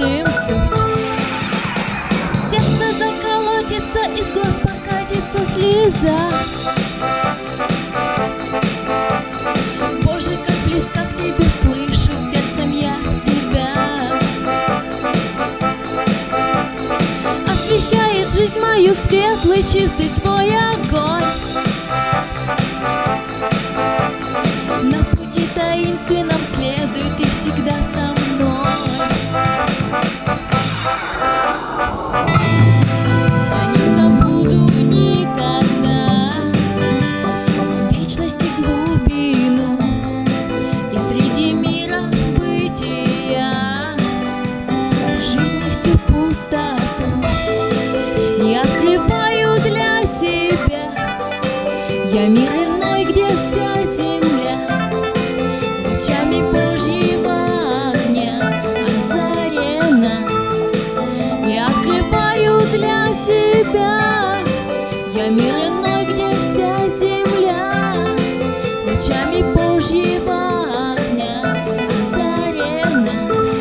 слышим суть. Сердце заколотится, из глаз покатится слеза. Боже, как близко к тебе, слышу сердцем я тебя. Освещает жизнь мою светлый, чистый твой огонь. На пути таинственном следуй ты всегда со мной. Я не забуду никогда вечности глубину и среди мира бытия жизни всю пустоту. И открываю для себя я мир иной, где вся земля лучами Божьего огня озарена. И открываю для себя я мир иной, где вся земля лучами Божьего огня озарена.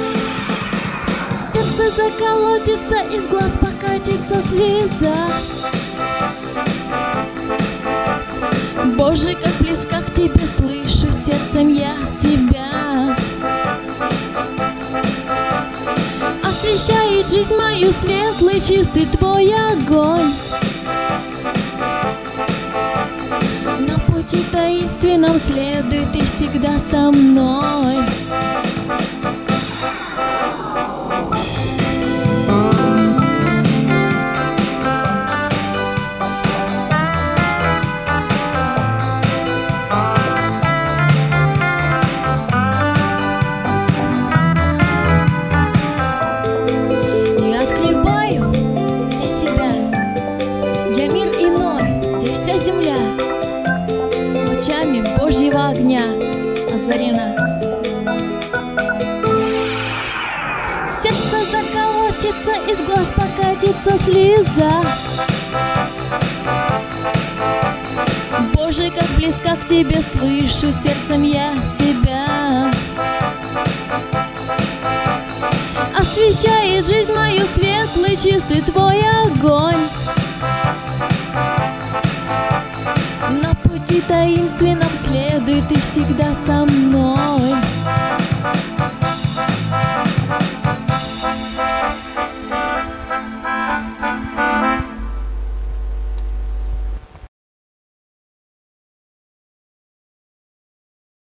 Сердце заколотится, из глаз покатится слеза. Боже, как близко к тебе, слышу сердцем я тебя. Освещает жизнь мою светлый, чистый твой огонь. На пути таинственном следуй ты всегда со мной. Лучами Божьего огня озарена. Сердце заколотится, из глаз покатится слеза. Боже, как близко к тебе, слышу сердцем я тебя. Освещает жизнь мою светлый, чистый твой огонь. На пути таинственном следуй ты всегда со мной.